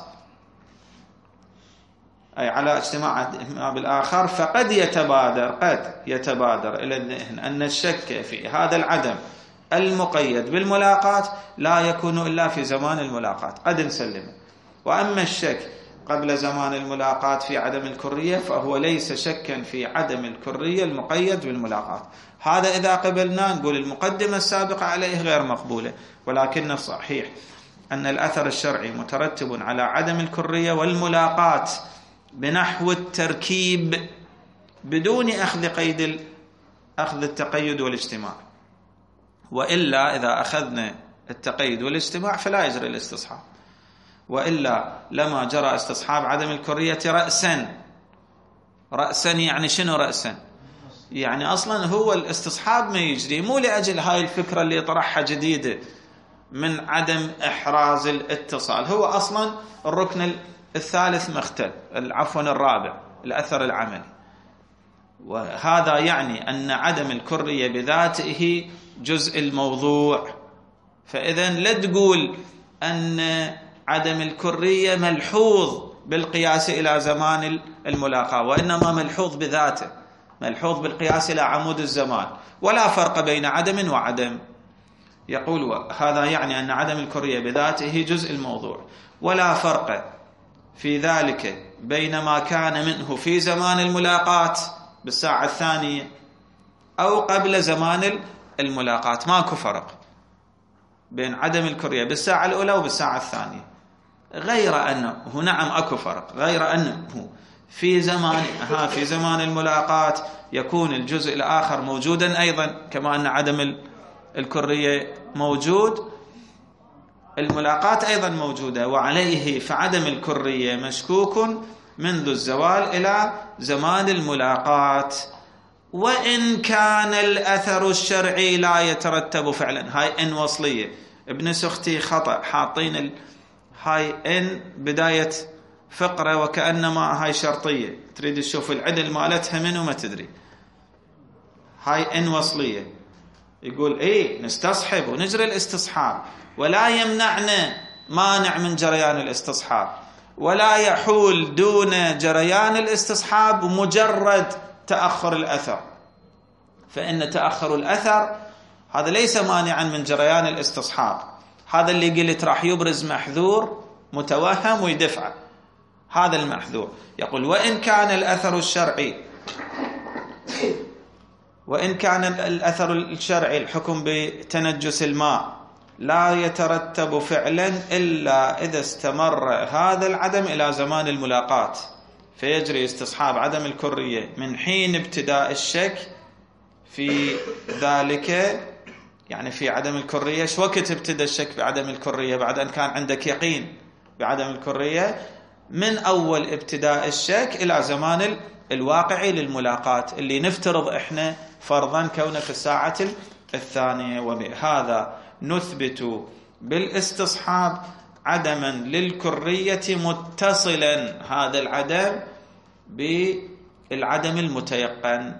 أي على اجتماع بالآخر، فقد يتبادر إلى الذهن أن الشك في هذا العدم المقيد بالملاقات لا يكون إلا في زمان الملاقات، قد نسلمه. وأما الشك قبل زمان الملاقات في عدم الكرية فهو ليس شكا في عدم الكرية المقيد بالملاقات. هذا إذا قبلنا نقول المقدمة السابقة عليه غير مقبولة، ولكن الصحيح أن الأثر الشرعي مترتب على عدم الكرية والملاقات بنحو التركيب بدون أخذ التقيد والاجتماع، وإلا إذا أخذنا التقيد والاجتماع فلا يجري الاستصحاب، وإلا لما جرى استصحاب عدم الكرية رأسا. يعني شنو رأسا؟ يعني أصلا هو الاستصحاب ما يجري مو لأجل هاي الفكرة اللي طرحها جديدة من عدم إحراز الاتصال، هو أصلا الركن الثالث مختل، الرابع، الأثر العملي. وهذا يعني أن عدم الكرية بذاته جزء الموضوع، فإذا لا تقول أن عدم الكرية ملحوظ بالقياس إلى زمان الملاقاة، وإنما ملحوظ بذاته، ملحوظ بالقياس إلى عمود الزمان، ولا فرق بين عدم وعدم. يقول هذا يعني أن عدم الكرية بذاته جزء الموضوع، ولا فرق في ذلك بين ما كان منه في زمان الملاقاة بالساعة الثانية أو قبل زمان الملاقاة. ماكو فرق بين عدم الكرية بالساعة الأولى وبالساعة الثانية، غير أنه نعم أكو فرق، غير أنه في زمان الملاقاة يكون الجزء الآخر موجودا أيضا، كما أن عدم الكرية موجود، الملاقاة أيضا موجودة، وعليه فعدم الكرية مشكوك منذ الزوال إلى زمان الملاقاة، وإن كان الأثر الشرعي لا يترتب فعلا. هاي إن وصلية، ابن سختي خطأ، حاطين هاي إن بداية فقرة وكأنما هاي شرطية، تريد تشوف العدل مالتها منه ما تدري. هاي إن وصلية، يقول إيه نستصحب ونجري الاستصحاب، ولا يمنعنا مانع من جريان الاستصحاب، ولا يحول دون جريان الاستصحاب مجرد تأخر الأثر، فإن تأخر الأثر هذا ليس مانعا من جريان الاستصحاب. هذا اللي قلت راح يبرز محذور متوهم ويدفعه، هذا المحذور. يقول وإن كان الأثر الشرعي الحكم بتنجس الماء لا يترتب فعلا إلا إذا استمر هذا العدم إلى زمان الملاقاة، فيجري استصحاب عدم الكرية من حين ابتداء الشك في ذلك. يعني في عدم الكرية، شو وقت ابتدى الشك بعدم الكرية؟ بعد أن كان عندك يقين بعدم الكرية، من أول ابتداء الشك إلى زمان الواقعي للملاقاة، اللي نفترض إحنا فرضا كونه في الساعة الثانية. وبهذا نثبت بالاستصحاب عدما للكرية متصلا هذا العدم بالعدم المتيقن.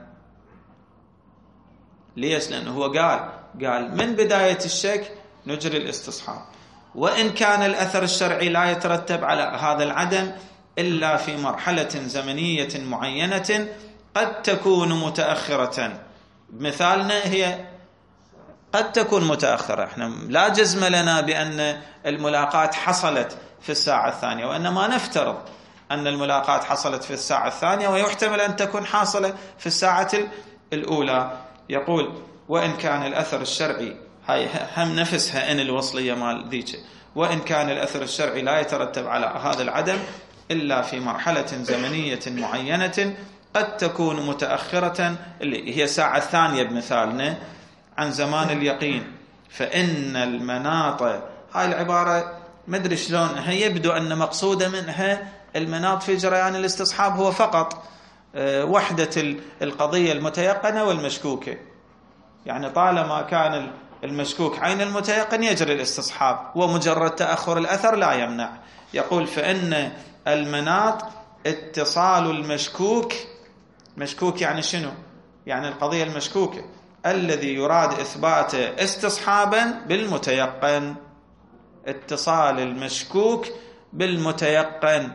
ليش؟ لأنه هو قال من بداية الشك نجري الاستصحاب، وإن كان الأثر الشرعي لا يترتب على هذا العدم إلا في مرحلة زمنية معينة قد تكون متأخرة. مثالنا هي قد تكون متأخرة، احنا لا جزم لنا بأن الملاقاة حصلت في الساعة الثانية، وإنما نفترض أن الملاقاة حصلت في الساعة الثانية، ويحتمل أن تكون حاصلة في الساعة الأولى. يقول وإن كان الأثر الشرعي، هاي هم نفسها إن الوصلية مال ذيك، وإن كان الأثر الشرعي لا يترتب على هذا العدم إلا في مرحلة زمنية معينة قد تكون متأخرة، اللي هي الساعة الثانية بمثالنا، عن زمان اليقين، فإن المناط، هاي العبارة ما أدري شلون هي، يبدو أن مقصودة منها المناط في جريان الاستصحاب هو فقط وحدة القضية المتيقنة والمشكوكة. يعني طالما كان المشكوك عين المتيقن يجري الاستصحاب، ومجرد تأخر الأثر لا يمنع. يقول فإن المناط اتصال المشكوك، مشكوك يعني شنو؟ يعني القضية المشكوكة الذي يراد إثباته استصحابا بالمتيقن، اتصال المشكوك بالمتيقن،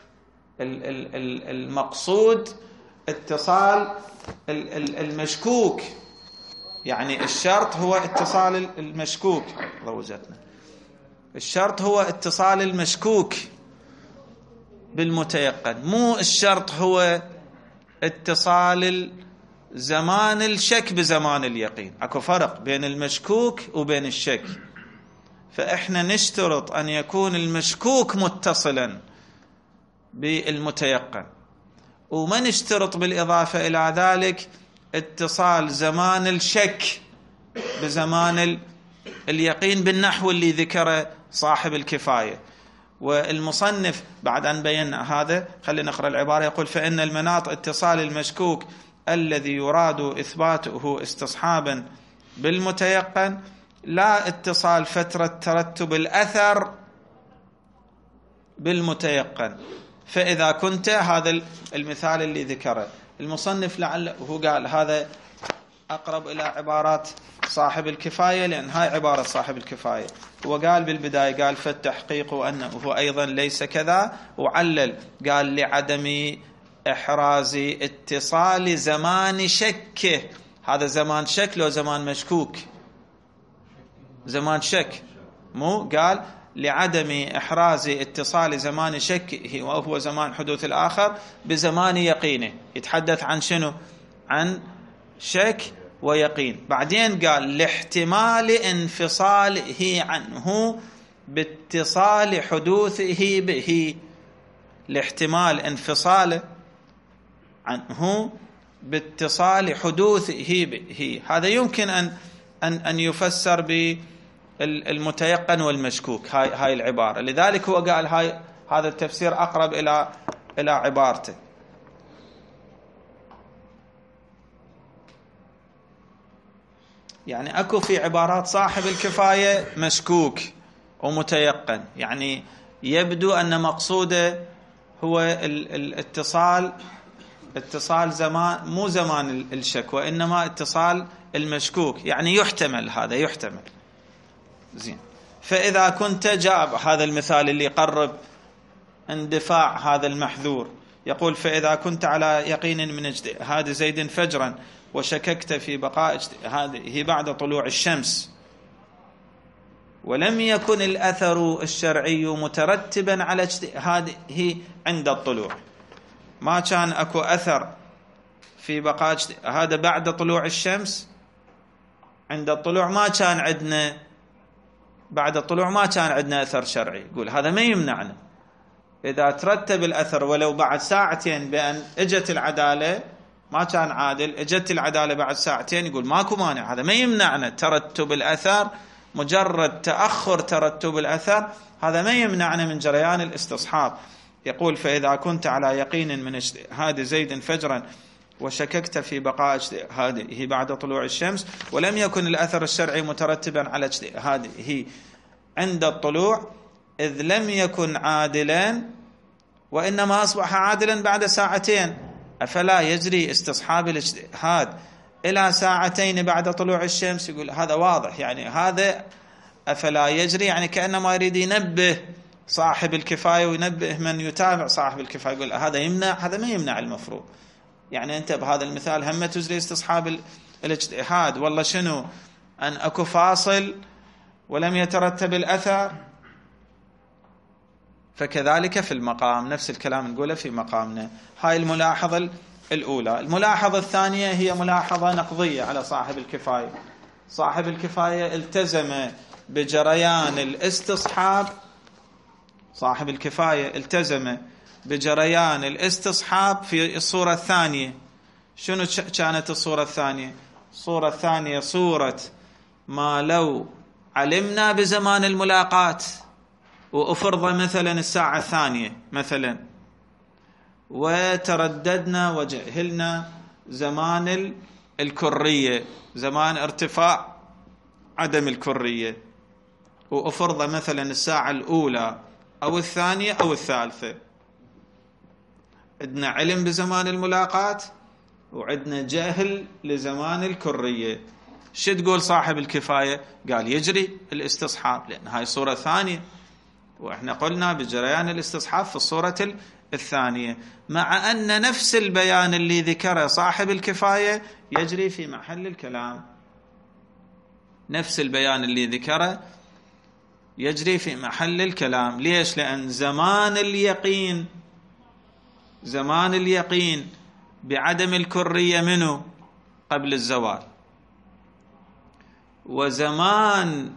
المقصود اتصال المشكوك، يعني الشرط هو اتصال المشكوك، ضوجتنا الشرط هو اتصال المشكوك بالمتيقن، مو الشرط هو اتصال زمان الشك بزمان اليقين. اكو فرق بين المشكوك وبين الشك، فإحنا نشترط أن يكون المشكوك متصلا بالمتيقن، وما نشترط بالإضافة إلى ذلك اتصال زمان الشك بزمان اليقين بالنحو اللي ذكره صاحب الكفاية. والمصنف بعد أن بينا هذا، خلينا نقرأ العبارة. يقول فإن المناط اتصال المشكوك الذي يراد إثباته استصحابا بالمتيقن، لا اتصال فترة ترتب الأثر بالمتيقن. فإذا كنت، هذا المثال اللي ذكره المصنف لعله هو قال هذا أقرب إلى عبارات صاحب الكفاية، لأن هاي عبارة صاحب الكفاية. هو قال بالبداية، قال فالتحقيق أنه هو أيضا ليس كذا، وعلل قال لعدم إحراز اتصال زمان شكه. هذا زمان شك لو زمان مشكوك؟ زمان شك، مو قال لعدم إحراز اتصال زمان شكه وهو زمان حدوث الآخر بزمان يقينه. يتحدث عن شنو؟ عن شك ويقين. بعدين قال لاحتمال انفصاله عنه باتصال حدوثه به، لاحتمال انفصاله عنه باتصال حدوثه به. هذا يمكن أن يفسر بالمتيقن والمشكوك، هاي العبارة. لذلك هو قال هذا التفسير أقرب إلى عبارته. يعني أكو في عبارات صاحب الكفاية مشكوك ومتيقن، يعني يبدو أن مقصوده هو اتصال زمان، مو زمان الشك، وإنما اتصال المشكوك، يعني يحتمل، هذا يحتمل. زين. فإذا كنت جاب هذا المثال اللي يقرب اندفاع هذا المحذور، يقول فإذا كنت على يقين من اجتهاد زيد فجرا وشككت في بقاء اجتهاده بعد طلوع الشمس ولم يكن الأثر الشرعي مترتبا على اجتهاده عند الطلوع، ما كان أكو أثر في بقاء هذا بعد طلوع الشمس، عند الطلوع ما كان عندنا، بعد الطلوع ما كان عندنا أثر شرعي. يقول هذا ما يمنعنا إذا ترتب الأثر ولو بعد ساعتين، بأن اجت العدالة ما كان عادل، اجت العدالة بعد ساعتين، يقول ماكو مانع، هذا ما يمنعنا ترتب الأثر، مجرد تأخر ترتب الأثر هذا ما يمنعنا من جريان الاستصحاب. يقول فإذا كنت على يقين من اجتهاد زيد فجرا وشككت في بقاء اجتهاده بعد طلوع الشمس ولم يكن الأثر الشرعي مترتبا على اجتهاده عند الطلوع، إذ لم يكن عادلا وإنما أصبح عادلا بعد ساعتين، أفلا يجري استصحاب الاجتهاد إلى ساعتين بعد طلوع الشمس؟ يقول هذا واضح، يعني هذا أفلا يجري، يعني كأنما يريد ينبه صاحب الكفاية وينبه من يتابع صاحب الكفاية، يقول هذا يمنع، هذا ما يمنع المفروض. يعني أنت بهذا المثال هم تجري استصحاب الاجتهاد، والله شنو أن أكو فاصل ولم يترتب الأثر، فكذلك في المقام نفس الكلام نقوله في مقامنا. هاي الملاحظة الأولى. الملاحظة الثانية هي ملاحظة نقضية على صاحب الكفاية. صاحب الكفاية التزم بجريان الاستصحاب، صاحب الكفاية التزم بجريان الاستصحاب في الصورة الثانية. شنو كانت الصورة الثانية؟ الصورة الثانية صورة ما لو علمنا بزمان الملاقات وأفرض مثلا الساعة الثانية مثلا، وترددنا وجهلنا زمان الكرية، زمان ارتفاع عدم الكرية، وأفرض مثلا الساعة الأولى أو الثانية أو الثالثة. عندنا علم بزمان الملاقات وعندنا جهل لزمان الكرية. شو تقول صاحب الكفاية؟ قال يجري الاستصحاب، لأن هاي صورة ثانية، وإحنا قلنا بجريان الاستصحاب في الصورة الثانية، مع أن نفس البيان اللي ذكره صاحب الكفاية يجري في محل الكلام. نفس البيان اللي ذكره يجري في محل الكلام. ليش؟ لأن زمان اليقين بعدم الكرية منه قبل الزوال، وزمان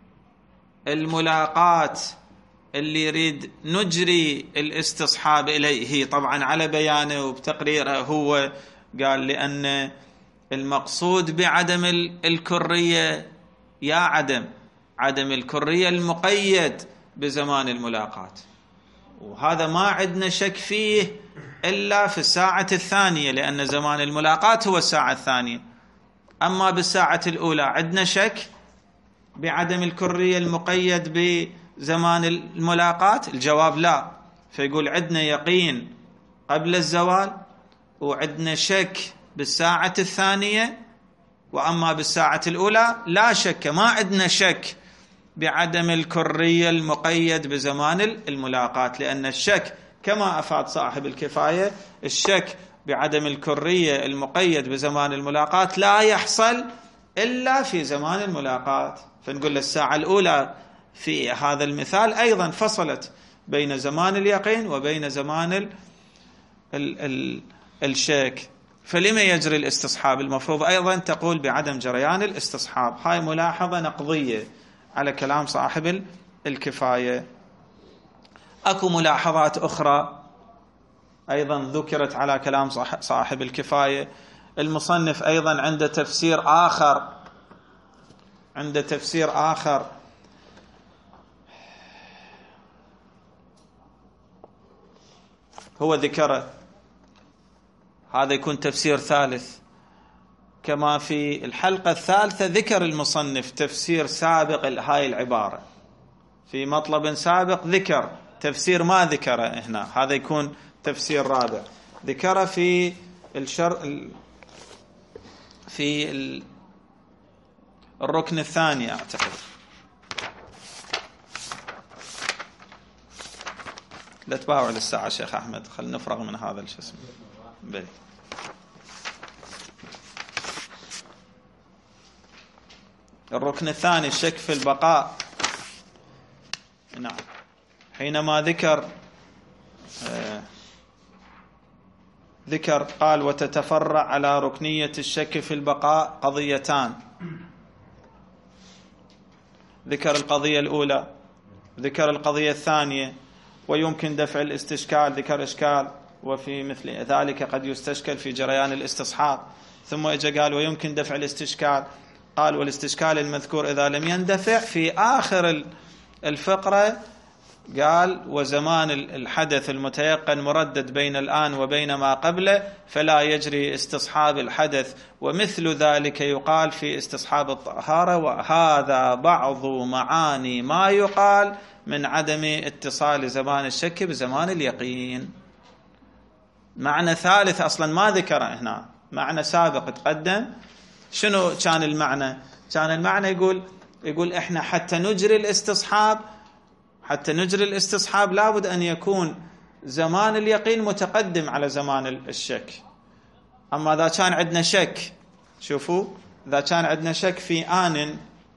الملاقات اللي يريد نجري الاستصحاب إليه طبعا على بيانه وبتقريره هو، قال لأن المقصود بعدم الكرية يا عدم الكرية المقيد بزمان الملاقات، وهذا ما عندنا شك فيه إلا في الساعة الثانية، لأن زمان الملاقات هو الساعة الثانية. أما بالساعة الأولى عندنا شك بعدم الكرية المقيد بزمان الملاقات؟ الجواب لا. فيقول عندنا يقين قبل الزوال وعندنا شك بالساعة الثانية وأما بالساعة الأولى لا شك، ما عندنا شك بعدم الكرية المقيد بزمان الملاقاة، لأن الشك كما أفاد صاحب الكفاية، الشك بعدم الكرية المقيد بزمان الملاقاة لا يحصل إلا في زمان الملاقاة. فنقول الساعة الأولى في هذا المثال أيضا فصلت بين زمان اليقين وبين زمان الشك، فلما يجري الاستصحاب؟ المفروض أيضا تقول بعدم جريان الاستصحاب. هاي ملاحظة نقضية على كلام صاحب الكفاية. أكو ملاحظات أخرى أيضا ذكرت على كلام صاحب الكفاية. المصنف أيضا عنده تفسير آخر هو ذكره، هذا يكون تفسير ثالث. كما في الحلقة الثالثة ذكر المصنف تفسير سابق هاي العبارة، في مطلب سابق ذكر تفسير ما ذكره هنا، هذا يكون تفسير رابع ذكره في الركن الثاني أعتقد. لا تباوع للساعة شيخ أحمد، خلينا نفرغ من هذا الجسم. بلي الركن الثاني الشك في البقاء. نعم، حينما ذكر قال وتتفرع على ركنية الشك في البقاء قضيتان. ذكر القضية الأولى، ذكر القضية الثانية، ويمكن دفع الاستشكال، ذكر إشكال وفي مثل ذلك قد يستشكل في جريان الاستصحاب. ثم اجى قال ويمكن دفع الاستشكال، قال والاستشكال المذكور إذا لم يندفع. في آخر الفقرة قال وزمان الحدث المتيقن مردد بين الآن وبين ما قبله فلا يجري استصحاب الحدث، ومثل ذلك يقال في استصحاب الطهارة، وهذا بعض معاني ما يقال من عدم اتصال زمان الشك بزمان اليقين. معنى ثالث أصلا ما ذكره هنا، معنى سابق تقدم. شنو كان المعنى؟ كان المعنى يقول إحنا حتى نجري الاستصحاب لابد أن يكون زمان اليقين متقدم على زمان الشك. أما إذا كان عندنا شك، شوفوا، إذا كان عندنا شك في آن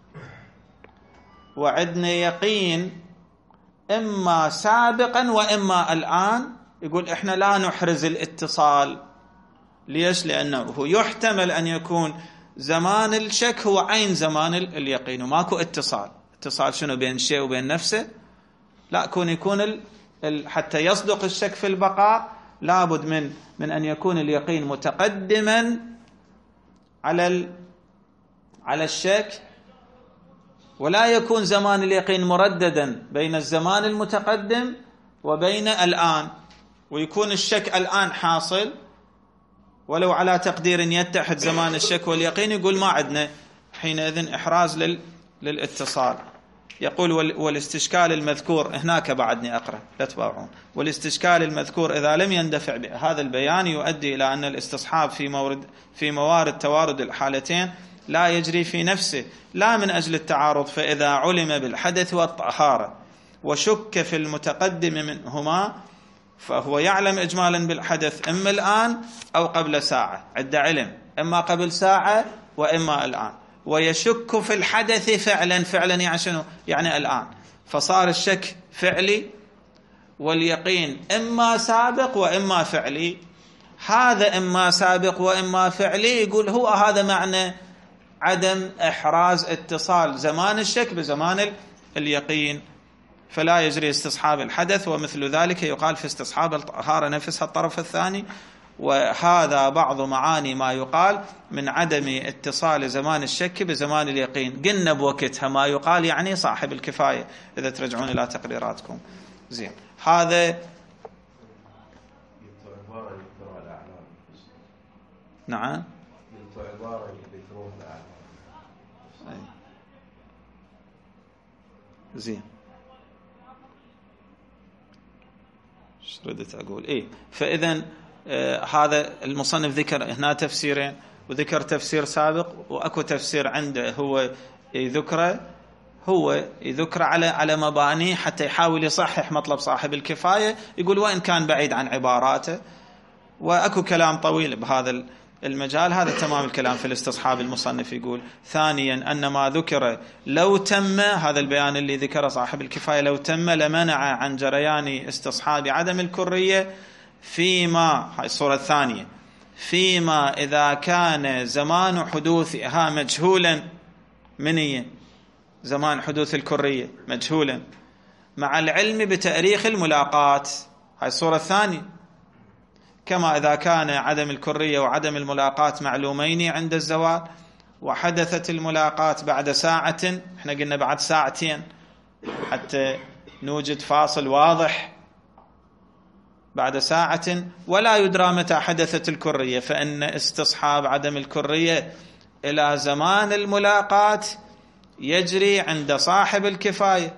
وعندنا يقين إما سابقا وإما الآن، يقول إحنا لا نحرز الاتصال. ليش؟ لأنه يحتمل أن يكون زمان الشك هو عين زمان اليقين وماكو اتصال. اتصال شنو؟ بين الشيء وبين نفسه؟ لا، يكون حتى يصدق الشك في البقاء لابد من أن يكون اليقين متقدما على الشك، ولا يكون زمان اليقين مرددا بين الزمان المتقدم وبين الآن، ويكون الشك الآن حاصل ولو على تقدير يتحد زمان الشك واليقين. يقول ما عندنا حينئذ إحراز للاتصال. يقول والاستشكال المذكور، هناك بعدني أقرأ لا تباوعون. والاستشكال المذكور إذا لم يندفع هذا البيان يؤدي إلى أن الاستصحاب في موارد توارد الحالتين لا يجري في نفسه، لا من أجل التعارض، فإذا علم بالحدث والطهارة وشك في المتقدم منهما فهو يعلم إجمالا بالحدث إما الآن أو قبل ساعة، عنده علم إما قبل ساعة وإما الآن، ويشك في الحدث فعلا يعني شنو؟ يعني الآن. فصار الشك فعلي واليقين إما سابق وإما فعلي. هذا إما سابق وإما فعلي يقول هو هذا معنى عدم إحراز اتصال زمان الشك بزمان اليقين، فلا يجري استصحاب الحدث. ومثل ذلك يقال في استصحاب الطهارة نفسها الطرف الثاني. وهذا بعض معاني ما يقال من عدم اتصال زمان الشك بزمان اليقين. قلنا بوقتها ما يقال يعني صاحب الكفاية إذا ترجعون إلى تقريراتكم. زين، هذا نعم زين. ايش ردت اقول؟ فاذا هذا المصنف ذكر هنا تفسيرين، وذكر تفسير سابق وأكو تفسير عنده هو يذكره على مبانيه حتى يحاول يصحح مطلب صاحب الكفاية. يقول وإن كان بعيد عن عباراته، وأكو كلام طويل بهذا المجال. هذا تمام الكلام في الاستصحاب. المصنف يقول ثانيا أن ما ذكر لو تم، هذا البيان اللي ذكره صاحب الكفاية، لو تم لمنع عن جريان استصحاب عدم الكرية فيما، هاي الصورة الثانية، فيما إذا كان زمان حدوثها مجهولا، منيا زمان حدوث الكرية مجهولا، مع العلم بتاريخ الملاقات، هاي الصورة الثانية. كما إذا كان عدم الكرية وعدم الملاقات معلومين عند الزوال، وحدثت الملاقات بعد ساعة، احنا قلنا بعد ساعتين حتى نوجد فاصل واضح، بعد ساعة، ولا يدرى متى حدثت الكرية، فإن استصحاب عدم الكرية إلى زمان الملاقات يجري عند صاحب الكفاية.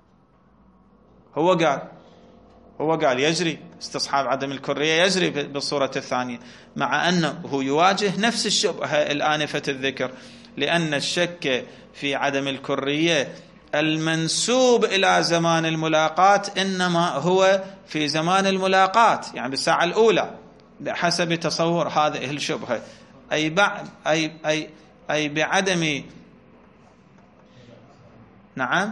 هو قال يجري استصحاب عدم الكرية، يجري بالصورة الثانية، مع أنه يواجه نفس الشبهة الآنفة الذكر، لأن الشك في عدم الكرية المنسوب إلى زمان الملاقات إنما هو في زمان الملاقات، يعني بالساعة الأولى، بحسب تصور هذه الشبهة، أي بعدم، نعم،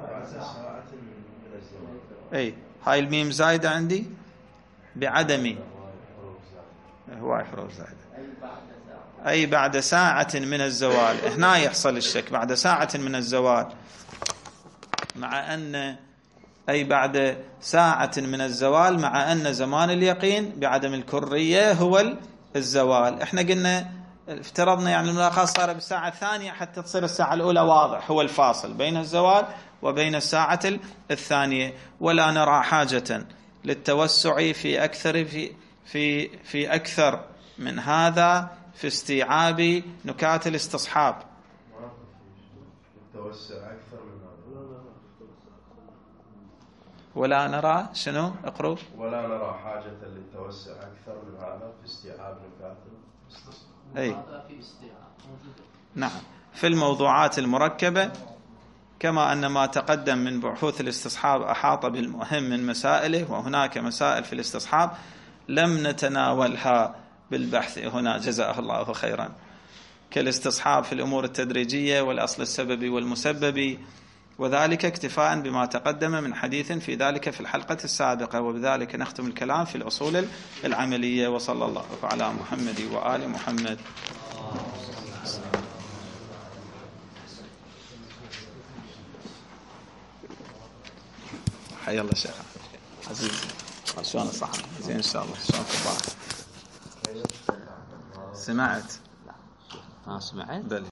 أي هاي الميم زايدة عندي، بعدم، هو حروف زايدة، أي بعد ساعة من الزوال. هنا يحصل الشك بعد ساعة من الزوال، مع أن، أي بعد ساعة من الزوال، مع أن زمان اليقين بعدم الكرية هو الزوال. احنا قلنا افترضنا يعني الملاقاة صار بالساعة الثانية حتى تصير الساعة الأولى واضح هو الفاصل بين الزوال وبين الساعة الثانية، ولا نرى حاجة للتوسع في أكثر من هذا في استيعاب نكات الاستصحاب. ولا نرى شنو؟ اقروا.
ولا نرى حاجة للتوسع أكثر من هذا في استيعاب نكات الاستصحاب.
أي نعم، في الموضوعات المركبة، كما أن ما تقدم من بحوث الاستصحاب أحاط بالمهم من مسائله، وهناك مسائل في الاستصحاب لم نتناولها بالبحث هنا جزاه الله خيرا، كالاستصحاب في الأمور التدريجية والأصل السببي والمسببي، وذلك اكتفاء بما تقدم من حديث في ذلك في الحلقة السابقة. وبذلك نختم الكلام في الأصول العملية. وصلى الله على محمد وآل محمد. حيا الله شيخ عزيز، شلون الصحة؟ زين إن شاء الله. شلون الصباح؟ سمعت؟
سمعت؟
بل